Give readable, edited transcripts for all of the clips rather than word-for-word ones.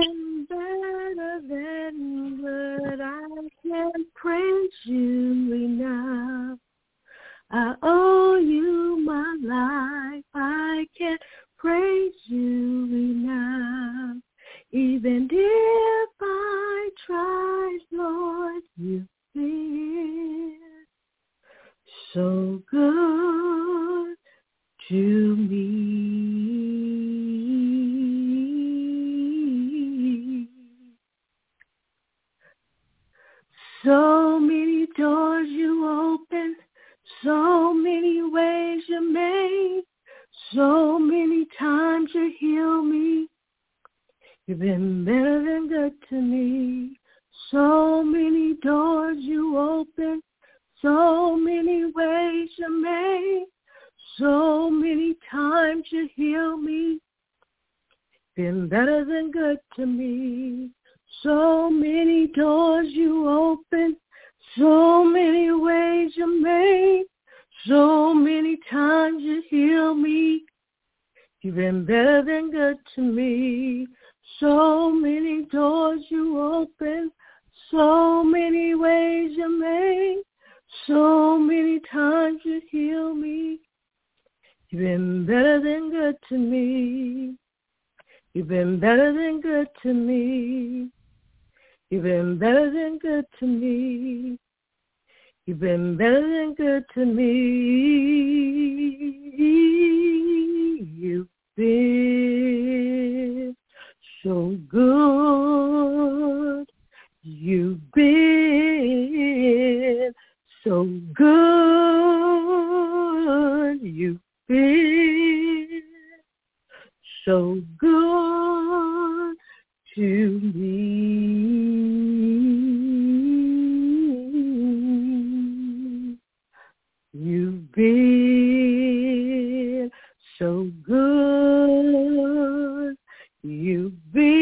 been better than good. I can't praise you enough. I owe you my life. I can't praise you enough. Even if I tried, Lord, you've been so good to me. So many doors you opened, so many ways you made, so many times you healed me. You've been better than good to me. So many doors you opened, so many ways you made, so many times you healed me. Been better than good to me. So many doors you opened, so many ways you made, so many times you healed me. You've been better than good to me. So many doors you opened, so many ways you made, so many times you healed me. You've been better than good to me. You've been better than good to me. You've been better than good to me. You've been better than good to me. You've been so good. You've been so good. You've been so good to me. You've been so good. You've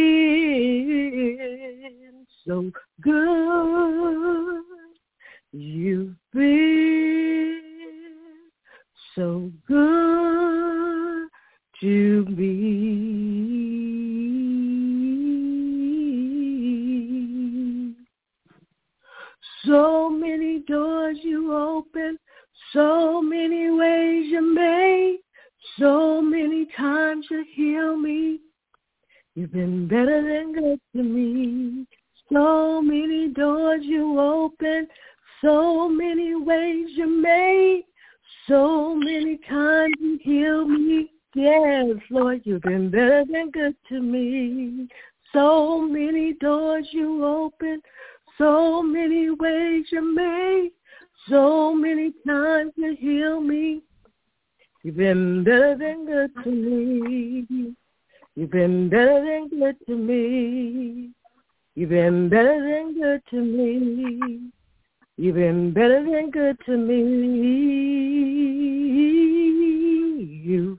been so good. You've been so good to me. So many doors you opened, so many ways you made, so many times you healed me. You've been better than good to me. So many doors you opened, so many ways you made, so many times you healed me. Yes, Lord, you've been better than good to me. So many doors you opened, so many ways you made, so many times you healed me. You've been better than good to me. You've been better than good to me. You've been better than good to me. You've been better than good to me. You've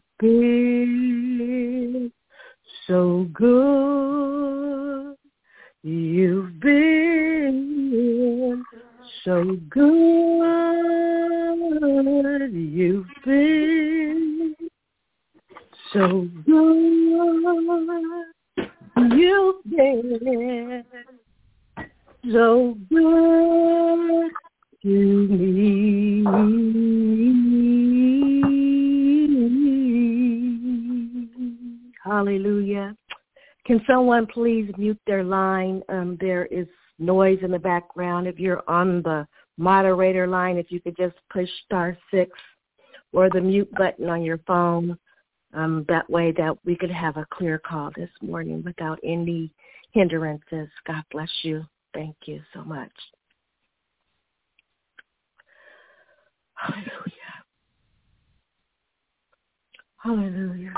been so good. You've been so good. You've been so good. You've been so good to me. Hallelujah. Can someone please mute their line? There is noise in the background. If you're on the moderator line, if you could just push *6 or the mute button on your phone. That way that we could have a clear call this morning without any hindrances. God bless you. Thank you so much. Hallelujah. Hallelujah.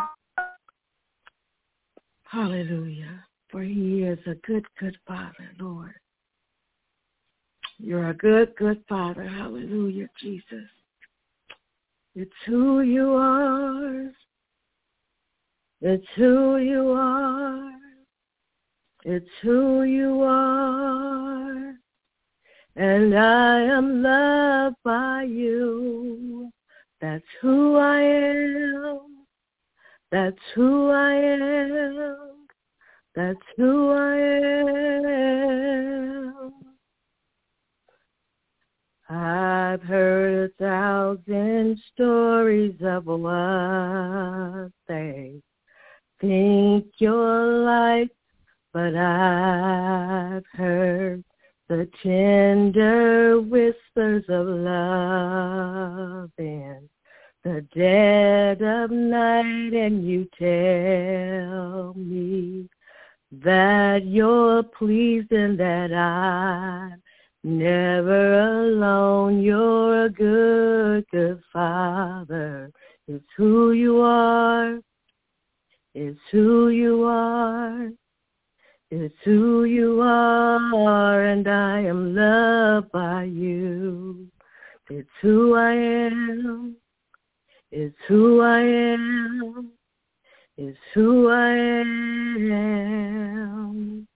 Hallelujah. For he is a good, good Father, Lord. You're a good, good Father. Hallelujah, Jesus. It's who you are. It's who you are. It's who you are. And I am loved by you. That's who I am. That's who I am. That's who I am. I've heard 1,000 stories of what they think you're like, but I've heard the tender whispers of love in the dead of night, and you tell me that you're pleased and that I'm never alone. You're a good, good Father. It's who you are. It's who you are. It's who you are, and I am loved by you. It's who I am. It's who I am. It's who I am.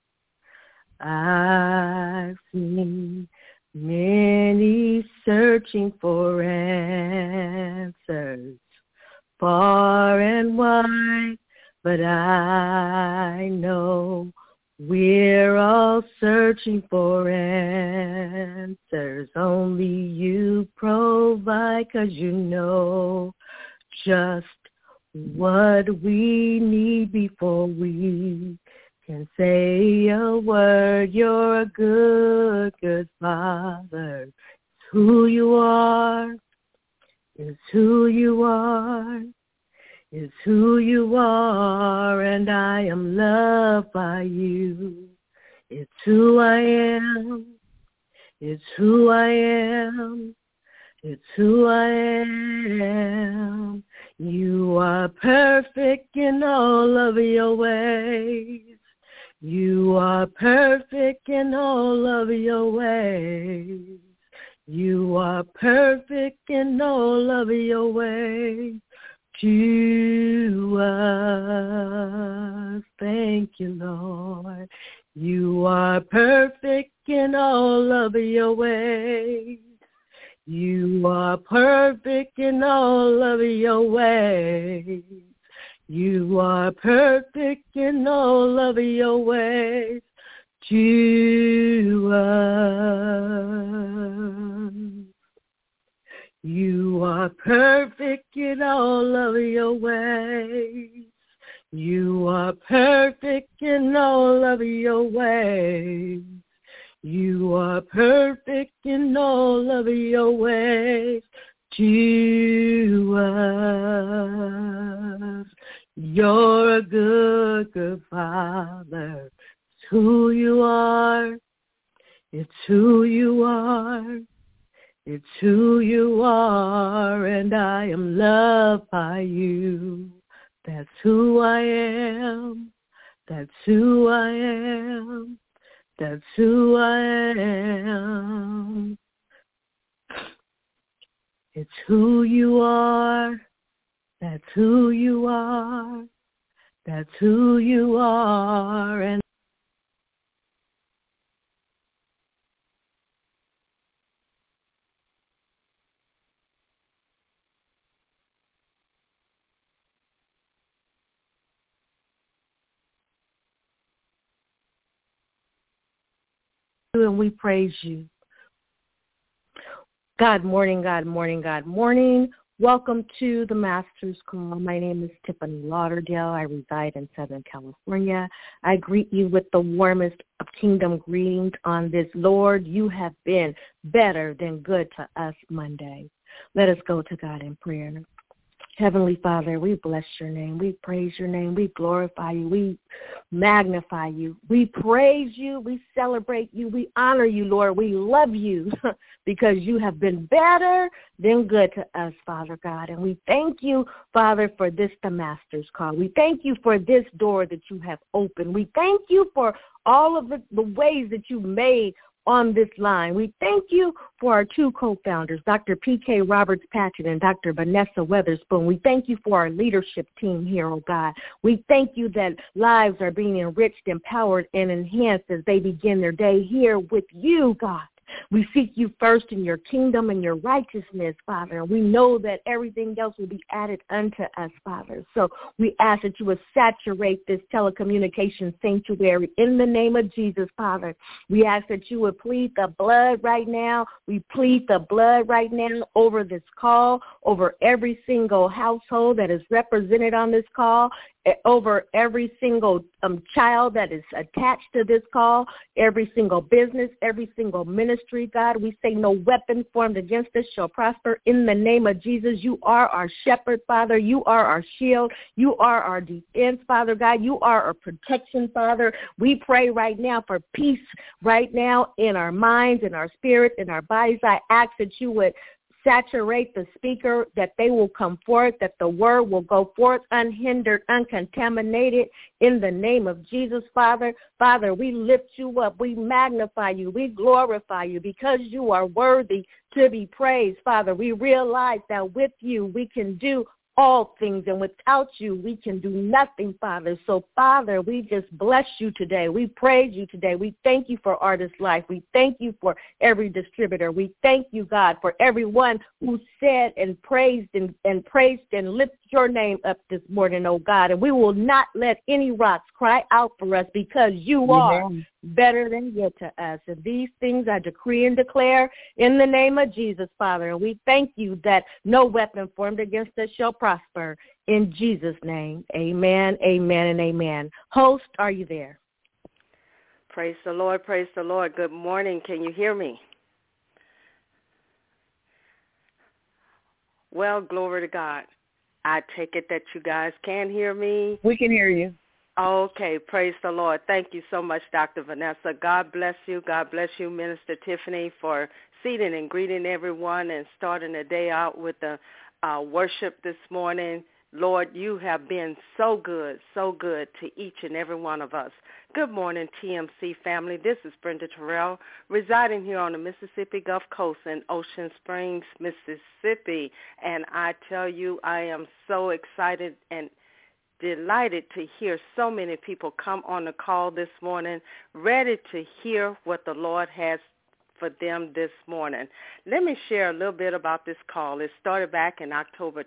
I've seen many searching for answers far and wide, but I know we're all searching for answers. Only you provide, 'cause you know just what we need before we can say a word. You're a good, good Father. It's who you are. It's who you are. It's who you are, and I am loved by you. It's who I am. It's who I am. It's who I am. You are perfect in all of your ways. You are perfect in all of your ways. You are perfect in all of your ways. To us, thank you, Lord. You are perfect in all of your ways. You are perfect in all of your ways. You are perfect in all of your ways. To us. You are perfect in all of your ways. You are perfect in all of your ways. You are perfect in all of your ways. To us. You're a good, good Father. It's who you are. It's who you are. It's who you are, and I am loved by you. That's who I am. That's who I am. That's who I am. It's who you are. That's who you are. That's who you are, and we praise you. God morning, God morning, God morning. Welcome to the Master's Call. My name is Tiffany Lauderdale. I reside in Southern California. I greet you with the warmest of kingdom greetings on this Lord, you have been better than good to us Monday. Let us go to God in prayer. Heavenly Father, we bless your name. We praise your name. We glorify you. We magnify you. We praise you. We celebrate you. We honor you, Lord. We love you because you have been better than good to us, Father God. And we thank you, Father, for this, the Master's Call. We thank you for this door that you have opened. We thank you for all of the ways that you made on this line. We thank you for our two co-founders, Dr. P.K. Roberts-Patchett and Dr. Vanessa Weatherspoon. We thank you for our leadership team here, oh God. We thank you that lives are being enriched, empowered, and enhanced as they begin their day here with you, God. We seek you first in your kingdom and your righteousness, Father. And we know that everything else will be added unto us, Father. So we ask that you would saturate this telecommunications sanctuary in the name of Jesus, Father. We ask that you would plead the blood right now. We plead the blood right now over this call, over every single household that is represented on this call, over every single child that is attached to this call, every single business, every single ministry, God. We say no weapon formed against us shall prosper in the name of Jesus. You are our shepherd, Father. You are our shield. You are our defense, Father God. You are our protection, Father. We pray right now for peace right now in our minds, in our spirit, in our bodies. I ask that you would saturate the speaker, that they will come forth, that the word will go forth unhindered, uncontaminated in the name of Jesus, Father. Father, we lift you up. We magnify you. We glorify you because you are worthy to be praised, Father. We realize that with you we can do all things, and without you, we can do nothing, Father. So, Father, we just bless you today. We praise you today. We thank you for Artist Life. We thank you for every distributor. We thank you, God, for everyone who said and praised and lifted your name up this morning, oh God. And we will not let any rocks cry out for us because you are better than yet to us. And these things I decree and declare in the name of Jesus, Father. And we thank you that no weapon formed against us shall prosper. In Jesus' name, amen, amen, and amen. Host, are you there? Praise the Lord, praise the Lord. Good morning. Can you hear me? Well, glory to God. I take it that you guys can hear me. We can hear you. Okay, praise the Lord. Thank you so much, Dr. Vanessa. God bless you. God bless you, Minister Tiffany, for seating and greeting everyone and starting the day out with the worship this morning. Lord, you have been so good to each and every one of us. Good morning, TMC family. This is Brenda Terrell, residing here on the Mississippi Gulf Coast in Ocean Springs, Mississippi. And I tell you, I am so excited and delighted to hear so many people come on the call this morning, ready to hear what the Lord has for them this morning. Let me share a little bit about this call. It started back in October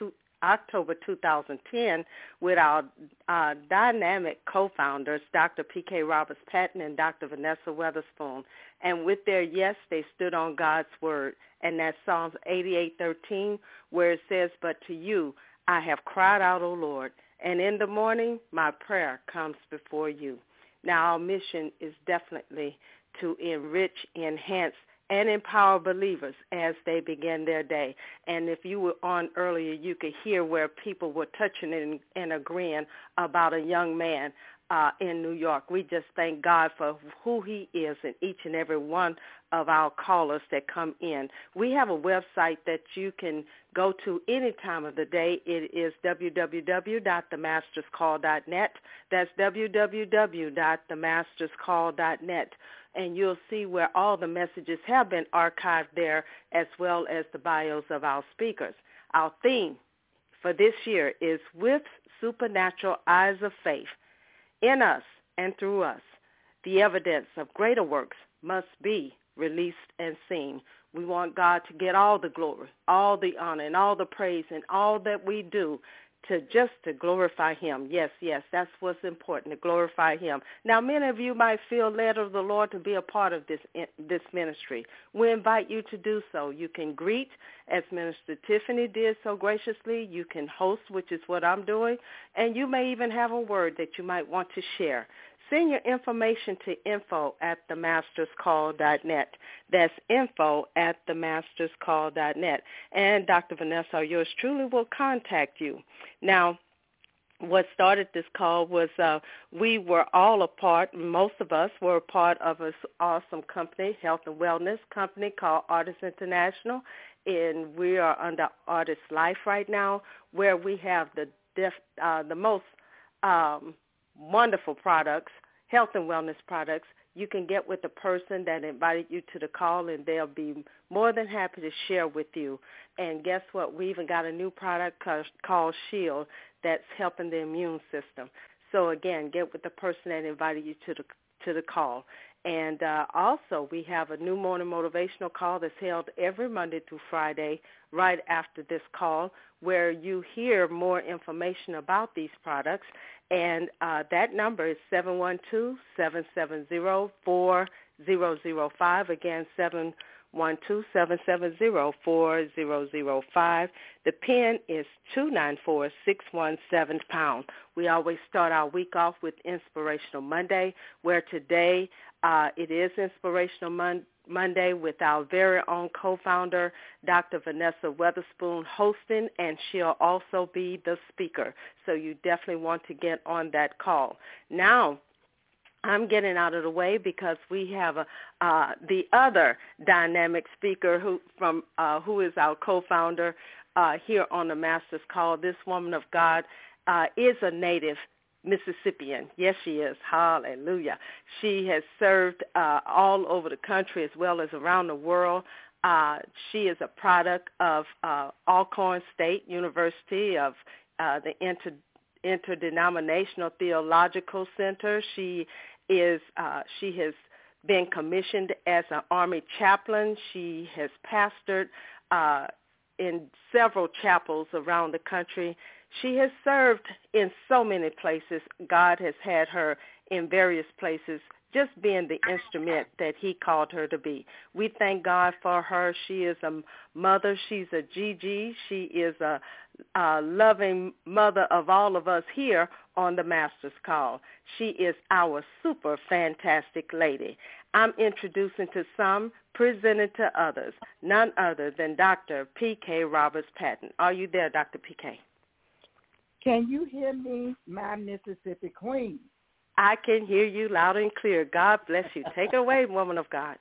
2010 with our dynamic co-founders, Dr. P.K. Roberts-Patton and Dr. Vanessa Weatherspoon. And with their yes, they stood on God's word. And that's Psalms 88:13, where it says, "But to you I have cried out, O Lord, and in the morning my prayer comes before you." Now our mission is definitely to enrich, enhance, and empower believers as they begin their day. And if you were on earlier, you could hear where people were touching and agreeing about a young man in New York. We just thank God for who he is in each and every one of our callers that come in. We have a website that you can go to any time of the day. It is www.themasterscall.net. That's www.themasterscall.net. And you'll see where all the messages have been archived there, as well as the bios of our speakers. Our theme for this year is With Supernatural Eyes of Faith. In us and through us, the evidence of greater works must be released and seen. We want God to get all the glory, all the honor, and all the praise, and all that we do to glorify him. Yes, that's what's important, to glorify him. Now, many of you might feel led of the Lord to be a part of this ministry. We invite you to do so. You can greet, as Minister Tiffany did so graciously. You can host, which is what I'm doing, and you may even have a word that you might want to share. Send your information to info@themasterscall.net. That's info@themasterscall.net. And Dr. Vanessa, yours truly, will contact you. Now, what started this call was we were all a part, most of us were a part of an awesome company, health and wellness company called Artist International. And we are under Artist Life right now, where we have the most wonderful products, health and wellness products. You can get with the person that invited you to the call, and they'll be more than happy to share with you. And guess what? We even got a new product called Shield that's helping the immune system. So, again, get with the person that invited you to to the call. And also, we have a new morning motivational call that's held every Monday through Friday right after this call, where you hear more information about these products. And that number is 712-770-4005. Again, 712-770-4005. The PIN is 294-617#. We always start our week off with Inspirational Monday, where today it is Inspirational Monday with our very own co-founder, Dr. Vanessa Weatherspoon, hosting, and she'll also be the speaker. So you definitely want to get on that call. Now, I'm getting out of the way because we have the other dynamic speaker who is our co-founder here on the Master's Call. This woman of God is a native Mississippian. Yes, she is. Hallelujah. She has served all over the country as well as around the world. She is a product of Alcorn State University, of the Interdenominational Theological Center. She has been commissioned as an Army chaplain. She has pastored in several chapels around the country. She has served in so many places. God has had her in various places, just being the instrument that he called her to be. We thank God for her. She is a mother. She's a GG. She is a loving mother of all of us here on the Master's Call. She is our super fantastic lady. I'm introducing to some, presenting to others, none other than Dr. P.K. Roberts-Patton. Are you there, Dr. P.K.? Can you hear me, my Mississippi queen? I can hear you loud and clear. God bless you. Take it away, woman of God.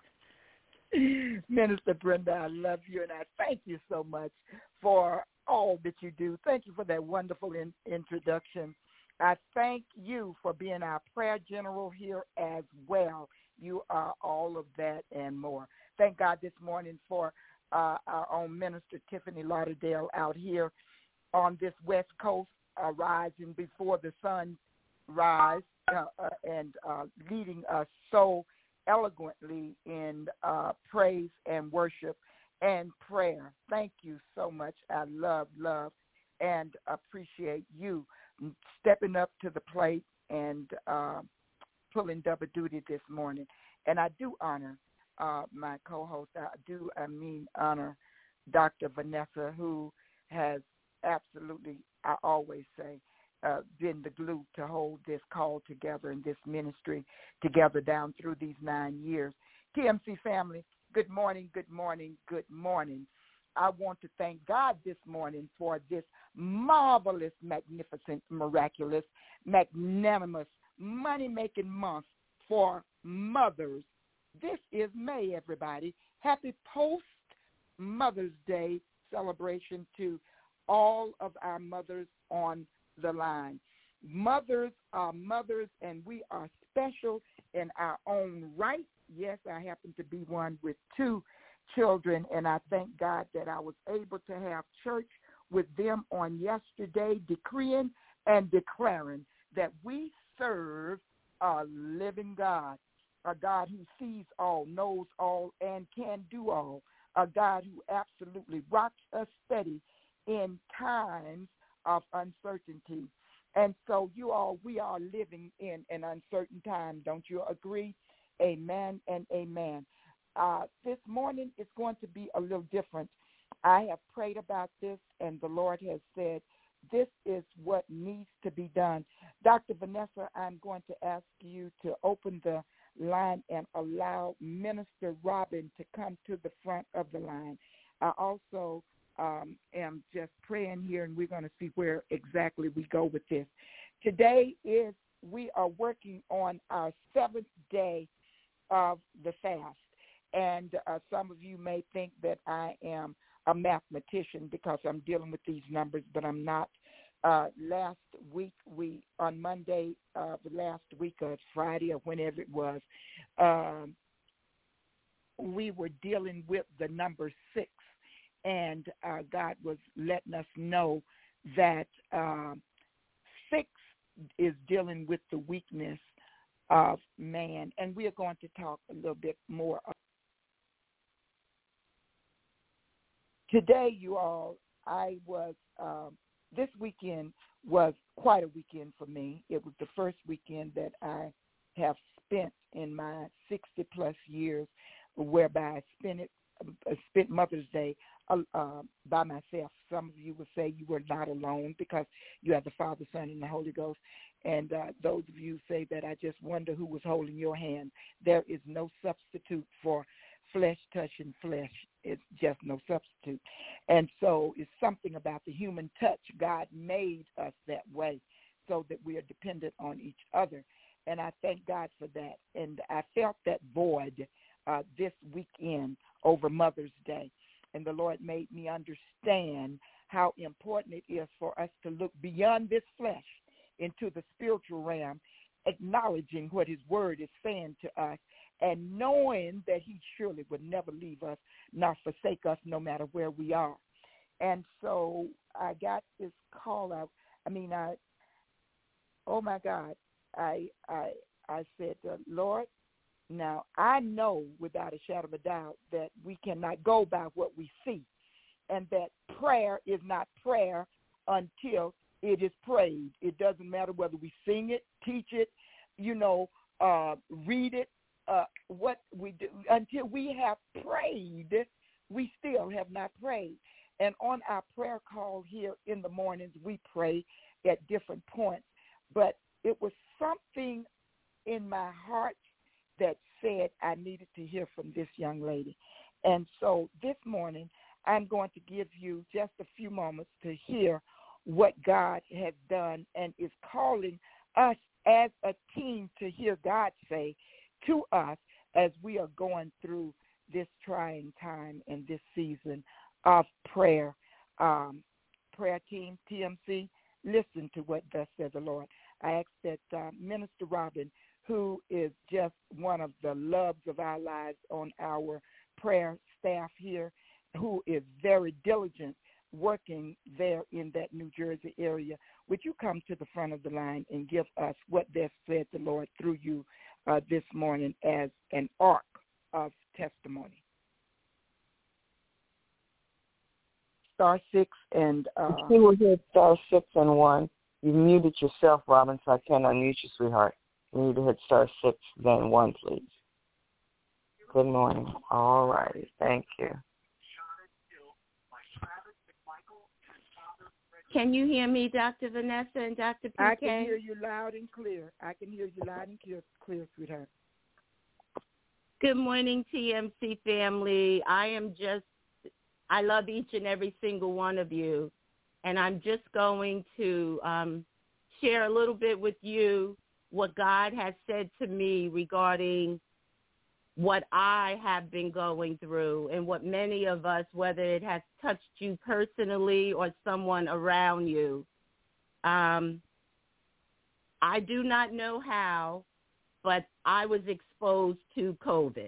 Minister Brenda, I love you, and I thank you so much for all that you do. Thank you for that wonderful introduction. I thank you for being our prayer general here as well. You are all of that and more. Thank God this morning for our own Minister Tiffany Lauderdale out here on this West Coast, rising before the sun rise and leading us so eloquently in praise and worship and prayer. Thank you so much. I love, and appreciate you stepping up to the plate and pulling double duty this morning. And I do honor my co-host. I honor Dr. Vanessa, who has absolutely, I always say, been the glue to hold this call together and this ministry together down through these 9 years. TMC family, good morning, good morning, good morning. I want to thank God this morning for this marvelous, magnificent, miraculous, magnanimous, money-making month for mothers. This is May, everybody. Happy post-Mother's Day celebration to all of our mothers on the line. Mothers are mothers, and we are special in our own right. Yes, I happen to be one with 2 children, and I thank God that I was able to have church with them on yesterday, decreeing and declaring that we serve a living God, a God who sees all, knows all, and can do all, a God who absolutely rocks us steady in times of uncertainty. And so we are living in an uncertain time. Don't you agree? Amen and amen. This morning is going to be a little different. I have prayed about this, and the Lord has said, this is what needs to be done. Dr. Vanessa, I'm going to ask you to open the line and allow Minister Robin to come to the front of the line. I also am just praying here, and we're going to see where exactly we go with this. Today we are working on our 7th day of the fast, and some of you may think that I am a mathematician because I'm dealing with these numbers, but I'm not. Last week, on Monday, the last week or Friday or whenever it was, we were dealing with the number 6. And God was letting us know that 6 is dealing with the weakness of man. And we are going to talk a little bit more. Today, you all, this weekend was quite a weekend for me. It was the first weekend that I have spent in my 60-plus years whereby I spent Mother's Day by myself. Some of you would say you were not alone because you have the Father, Son, and the Holy Ghost. And those of you say that I just wonder who was holding your hand. There is no substitute for flesh touching flesh. It's just no substitute. And so it's something about the human touch. God made us that way so that we are dependent on each other. And I thank God for that. And I felt that void this weekend over Mother's Day. And the Lord made me understand how important it is for us to look beyond this flesh into the spiritual realm, acknowledging what his word is saying to us and knowing that he surely would never leave us nor forsake us no matter where we are. And so I got this call out. Oh my God. I said, Lord, now I know without a shadow of a doubt that we cannot go by what we see, and that prayer is not prayer until it is prayed. It doesn't matter whether we sing it, teach it, read it, what we do. Until we have prayed, we still have not prayed. And on our prayer call here in the mornings, we pray at different points. But it was something in my heart that said I needed to hear from this young lady. And so this morning, I'm going to give you just a few moments to hear what God has done and is calling us as a team to hear God say to us as we are going through this trying time and this season of prayer. Prayer team, TMC, listen to what thus says the Lord. I ask that Minister Robin, who is just one of the loves of our lives on our prayer staff here, who is very diligent working there in that New Jersey area, would you come to the front of the line and give us what thus said the Lord through you this morning as an ark of testimony? Star 6 and... She will hit star 6 and 1. You muted yourself, Robin, so I can't unmute you, sweetheart. You need to hit star 6, then 1, please. Good morning. All righty. Thank you. Can you hear me, Dr. Vanessa and Dr. PK? I can hear you loud and clear. Clear, sweetheart. Good morning, TMC family. I love each and every single one of you. And I'm just going to share a little bit with you what God has said to me regarding what I have been going through and what many of us, whether it has touched you personally or someone around you. I do not know how, but I was exposed to COVID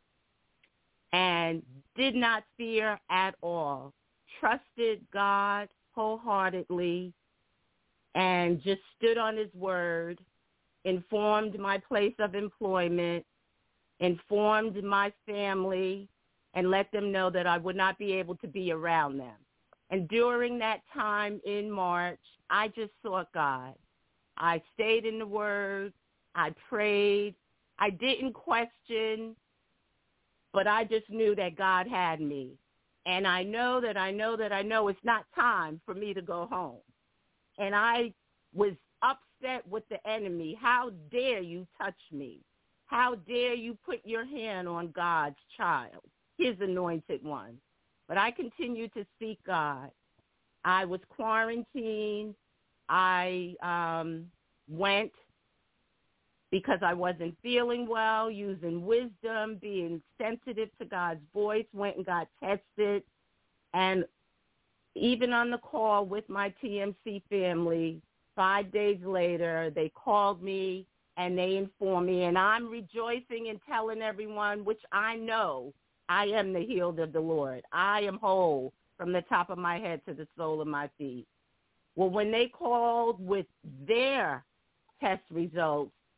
and did not fear at all. Trusted God wholeheartedly and just stood on his word, informed my place of employment, informed my family, and let them know that I would not be able to be around them. And during that time in March, I just sought God. I stayed in the Word. I prayed. I didn't question, but I just knew that God had me. And I know it's not time for me to go home. And I was upset with the enemy. How dare you touch me? How dare you put your hand on God's child, his anointed one? But I continued to seek God. I was quarantined. I went because I wasn't feeling well, using wisdom, being sensitive to God's voice, went and got tested. And even on the call with my TMC family, 5 days later, they called me and they informed me, and I'm rejoicing and telling everyone, which I know I am the healed of the Lord. I am whole from the top of my head to the sole of my feet. Well, when they called with their test results,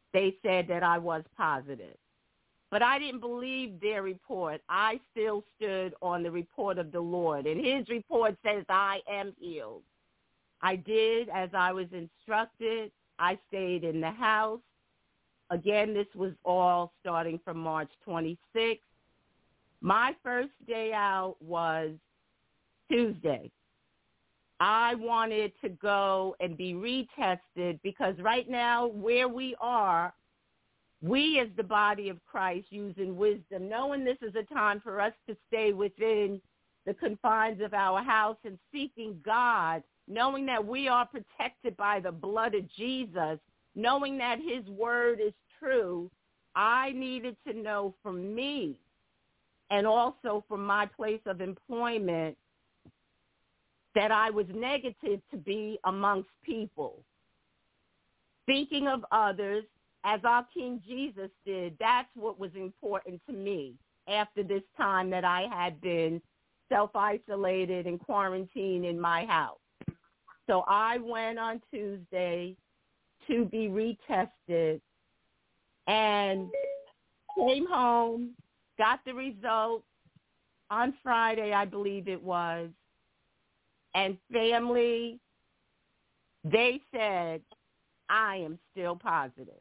they said that I was positive. But I didn't believe their report. I still stood on the report of the Lord. And his report says I am healed. I did as I was instructed. I stayed in the house. Again, this was all starting from March 26th. My first day out was Tuesday. I wanted to go and be retested because right now where we are, we as the body of Christ using wisdom, knowing this is a time for us to stay within the confines of our house and seeking God, knowing that we are protected by the blood of Jesus, knowing that his word is true, I needed to know from me and also from my place of employment that I was negative to be amongst people. Thinking of others, as our King Jesus did, that's what was important to me after this time that I had been self-isolated and quarantined in my house. So I went on Tuesday to be retested and came home, got the results on Friday, I believe it was, and family, they said, I am still positive.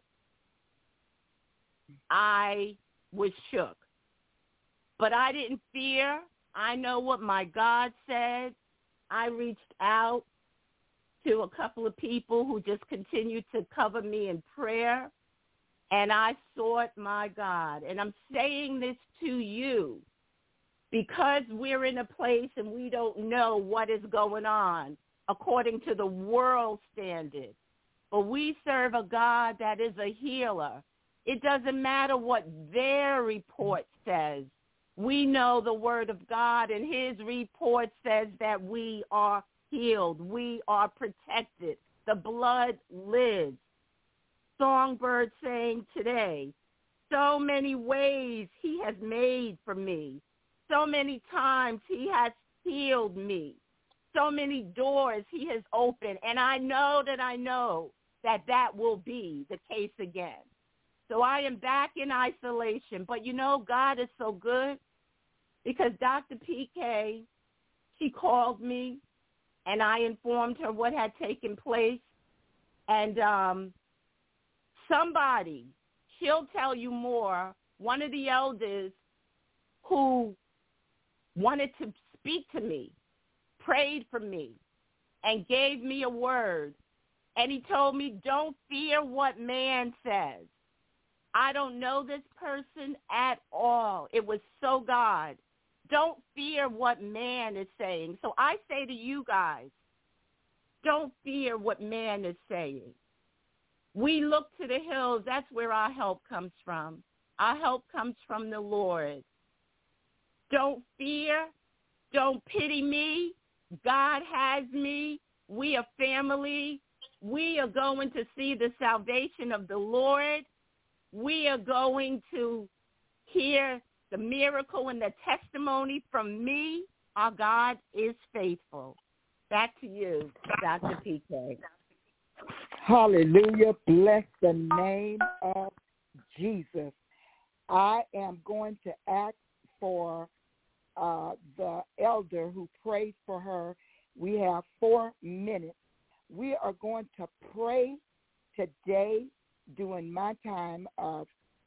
I was shook, but I didn't fear. I know what my God said. I reached out to a couple of people who just continued to cover me in prayer, and I sought my God. And I'm saying this to you because we're in a place and we don't know what is going on according to the world standard. But we serve a God that is a healer. It doesn't matter what their report says. We know the word of God, and his report says that we are healed. We are protected. The blood lives. Songbird saying today, so many ways he has made for me. So many times he has healed me. So many doors he has opened. And I know that that will be the case again. So I am back in isolation. But, you know, God is so good because Dr. PK, she called me, and I informed her what had taken place. And somebody, she'll tell you more, one of the elders who wanted to speak to me, prayed for me, and gave me a word. And he told me, don't fear what man says. I don't know this person at all. It was so God. Don't fear what man is saying. So I say to you guys, don't fear what man is saying. We look to the hills. That's where our help comes from. Our help comes from the Lord. Don't fear. Don't pity me. God has me. We are family. We are going to see the salvation of the Lord. We are going to hear the miracle and the testimony from me. Our God is faithful. Back to you, Dr. PK. Hallelujah. Bless the name of Jesus. I am going to ask for the elder who prayed for her. We have 4 minutes. We are going to pray today during my time of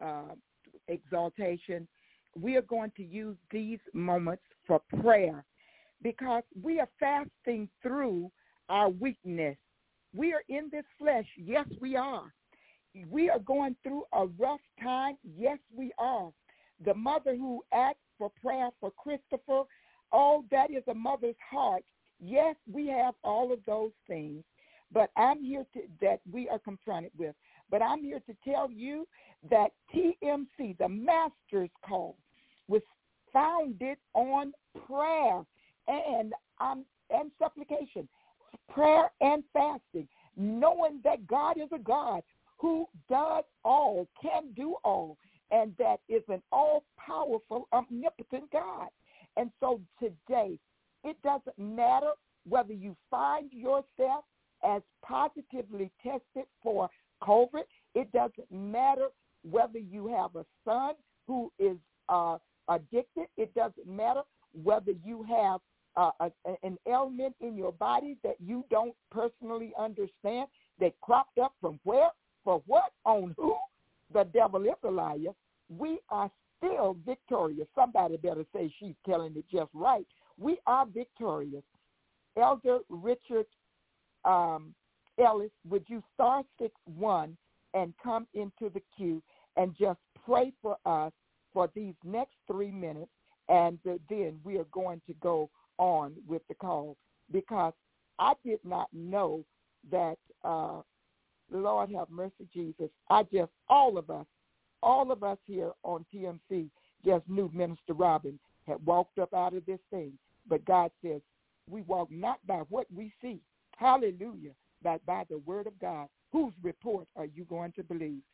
exaltation. We are going to use these moments for prayer because we are fasting through our weakness. We are in this flesh. Yes, we are. We are going through a rough time. Yes, we are. The mother who asked for prayer for Christopher, oh, that is a mother's heart. Yes, we have all of those things, but I'm here that we are confronted with. But I'm here to tell you that TMC, the Master's Call, was founded on prayer and supplication, prayer and fasting, knowing that God is a God who does all, can do all, and that is an all-powerful, omnipotent God. And so today, it doesn't matter whether you find yourself as positively tested for COVID. It doesn't matter whether you have a son who is addicted. It doesn't matter whether you have an ailment in your body that you don't personally understand that cropped up from where, for what, on who. The devil is a liar. We are still victorious. Somebody better say she's telling it just right. We are victorious. Elder Richard Ellis, would you star 6-1 and come into the queue and just pray for us for these next 3 minutes, and then we are going to go on with the call, because I did not know that, Lord have mercy, Jesus, all of us here on TMC just knew Minister Robin had walked up out of this thing. But God says we walk not by what we see, hallelujah, but by the word of God. Whose report are you going to believe?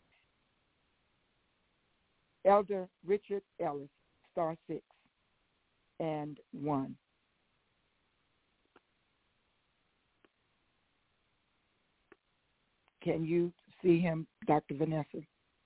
Elder Richard Ellis, star 6-1. Can you see him, Dr. Vanessa?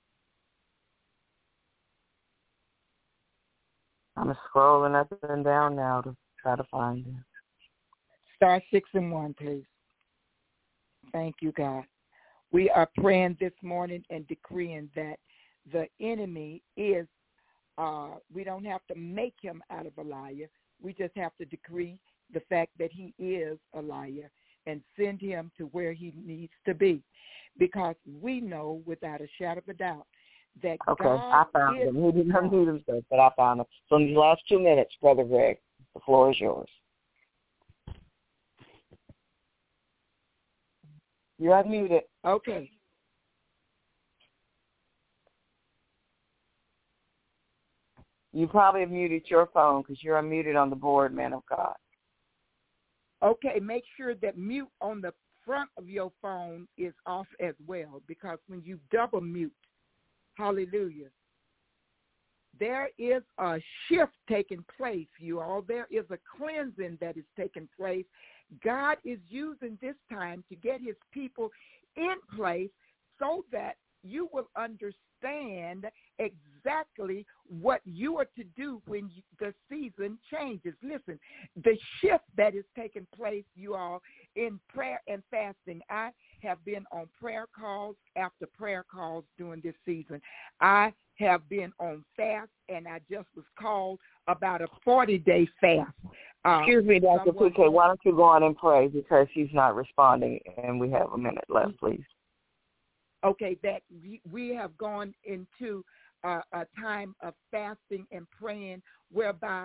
I'm scrolling up and down now to try to find him. Star 6-1, please. Thank you, God. We are praying this morning and decreeing that the enemy is, we don't have to make him out of a liar. We just have to decree the fact that he is a liar and send him to where he needs to be. Because we know without a shadow of a doubt that okay, God I found is him. He didn't unmute himself, but I found him. So in these last 2 minutes, Brother Greg, the floor is yours. You're unmuted. Okay. You probably have muted your phone because you're unmuted on the board, man of God. Okay, make sure that mute on the front of your phone is off as well, because when you double mute, hallelujah, there is a shift taking place, you all. There is a cleansing that is taking place. God is using this time to get his people in place so that you will understand exactly what you are to do when the season changes. Listen, the shift that is taking place, you all, in prayer and fasting. I have been on prayer calls after prayer calls during this season. I have been on fast, and I just was called about a 40-day fast. Excuse me, Dr. PK, why don't you go on and pray, because he's not responding, and we have a minute left, please. Okay, that we have gone into a time of fasting and praying, whereby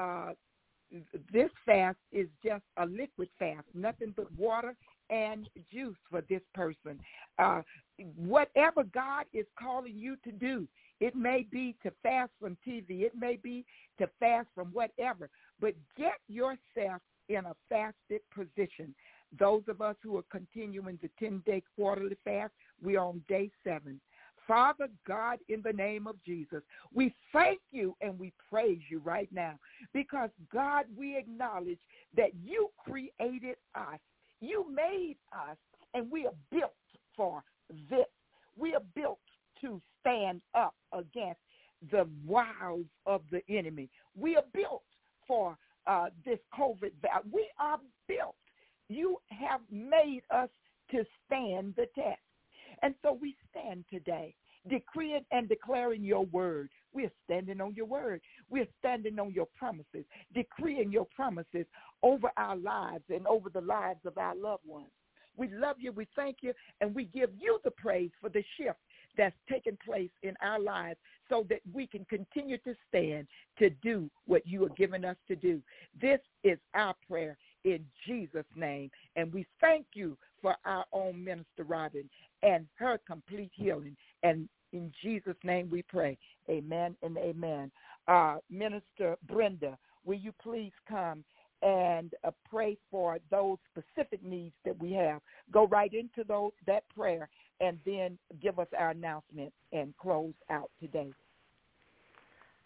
this fast is just a liquid fast, nothing but water and juice for this person. Whatever God is calling you to do, it may be to fast from TV, it may be to fast from whatever, but get yourself in a fasted position. Those of us who are continuing the 10-day quarterly fast, we're on day 7. Father God, in the name of Jesus, we thank you and we praise you right now, because, God, we acknowledge that you created us. You made us, and we are built for this. We are built to stand up against the wiles of the enemy. We are built for this COVID. We are built. You have made us to stand the test. And so we stand today, decreeing and declaring your word. We're standing on your word. We're standing on your promises, decreeing your promises over our lives and over the lives of our loved ones. We love you, we thank you, and we give you the praise for the shift that's taken place in our lives, so that we can continue to stand to do what you are giving us to do. This is our prayer in Jesus' name, and we thank you for our own Minister Robin and her complete healing. And in Jesus' name we pray. Amen and amen. Minister Brenda, will you please come and pray for those specific needs that we have? Go right into that prayer, and then give us our announcement and close out today.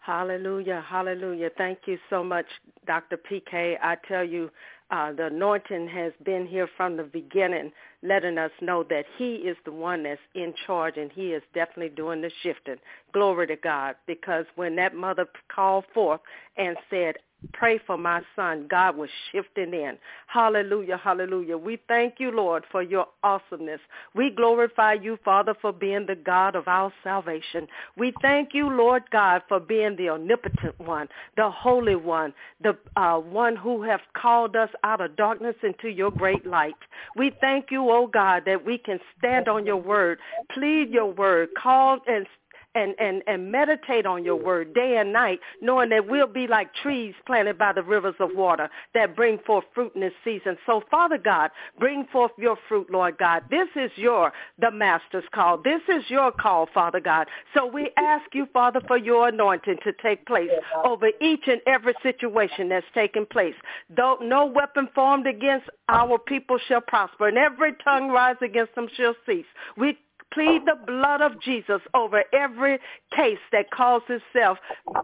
Hallelujah, hallelujah. Thank you so much, Dr. PK. I tell you, the anointing has been here from the beginning, letting us know that he is the one that's in charge, and he is definitely doing the shifting. Glory to God, because when that mother called forth and said, pray for my son, God was shifting in. Hallelujah, hallelujah. We thank you, Lord, for your awesomeness. We glorify you, Father, for being the God of our salvation. We thank you, Lord God, for being the omnipotent one, the holy one, the one who have called us out of darkness into your great light. We thank you, oh God, that we can stand on your word, plead your word, call and meditate on your word day and night, knowing that we'll be like trees planted by the rivers of water that bring forth fruit in this season. So, Father God, bring forth your fruit, Lord God. This is the master's call. This is your call, Father God. So we ask you, Father, for your anointing to take place over each and every situation that's taking place. Though no weapon formed against our people shall prosper, and every tongue rise against them shall cease. We plead the blood of Jesus over every case that calls itself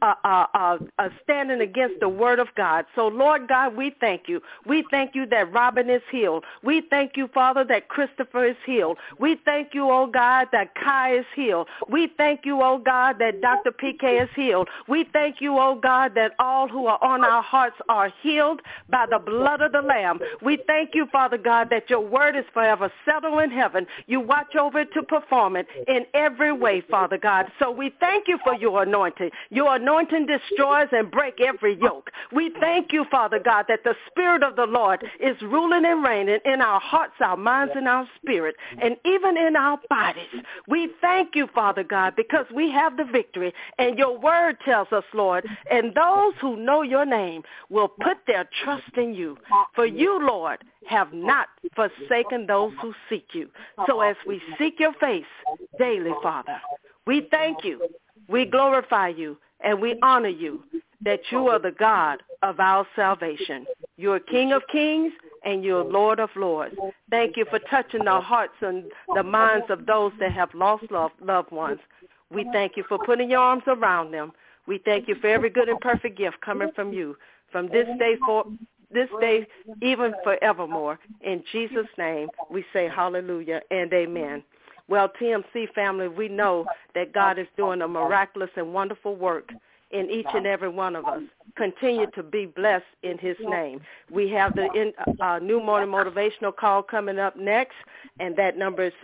standing against the word of God. So, Lord God, we thank you. We thank you that Robin is healed. We thank you, Father, that Christopher is healed. We thank you, oh God, that Kai is healed. We thank you, oh God, that Dr. PK is healed. We thank you, oh God, that all who are on our hearts are healed by the blood of the Lamb. We thank you, Father God, that your word is forever settled in heaven. You watch over it to perform it in every way, Father God. So we thank you for your anointing. Your anointing destroys and break every yoke. We thank you, Father God, that the Spirit of the Lord is ruling and reigning in our hearts, our minds, and our spirit, and even in our bodies. We thank you, Father God, because we have the victory, and your word tells us, Lord, and those who know your name will put their trust in you. For you, Lord, have not forsaken those who seek you. So as we seek your face daily, Father, we thank you, we glorify you, and we honor you that you are the God of our salvation. You're King of kings and you're Lord of lords. Thank you for touching the hearts and the minds of those that have lost loved ones. We thank you for putting your arms around them. We thank you for every good and perfect gift coming from you from this day, even forevermore. In Jesus' name, we say hallelujah and amen. Well, TMC family, we know that God is doing a miraculous and wonderful work in each and every one of us. Continue to be blessed in his name. We have the new morning motivational call coming up next, and that number is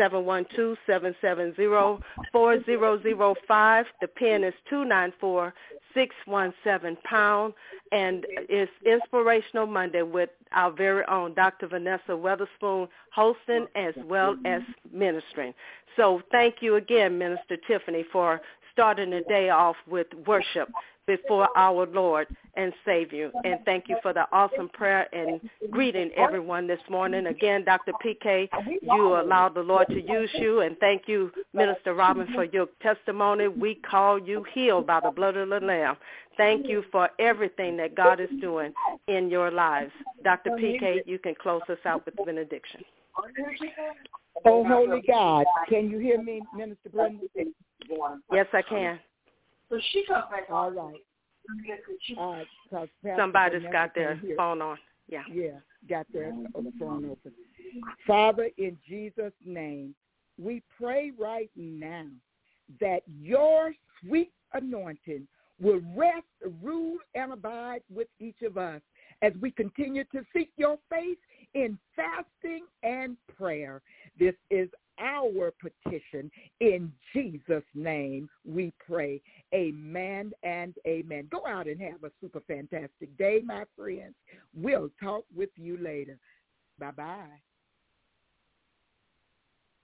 712-770-4005. The PIN is 294-617#, and it's Inspirational Monday with our very own Dr. Vanessa Weatherspoon hosting as well as ministering. So thank you again, Minister Tiffany, for starting the day off with worship before our Lord and Savior. And thank you for the awesome prayer and greeting everyone this morning. Again, Dr. PK, you allowed the Lord to use you. And thank you, Minister Robin, for your testimony. We call you healed by the blood of the Lamb. Thank you for everything that God is doing in your lives. Dr. PK, you can close us out with the benediction. Oh, holy God, can you hear me, Minister Brenda? Yes, I can. So she comes back All on. right. Somebody's got their phone on. Yeah, got their phone open. Father, in Jesus' name, we pray right now that your sweet anointing will rest, rule, and abide with each of us as we continue to seek your face in fasting and prayer. This is our petition. In Jesus' name we pray. Amen and amen. Go out and have a super fantastic day, my friends. We'll talk with you later. Bye-bye.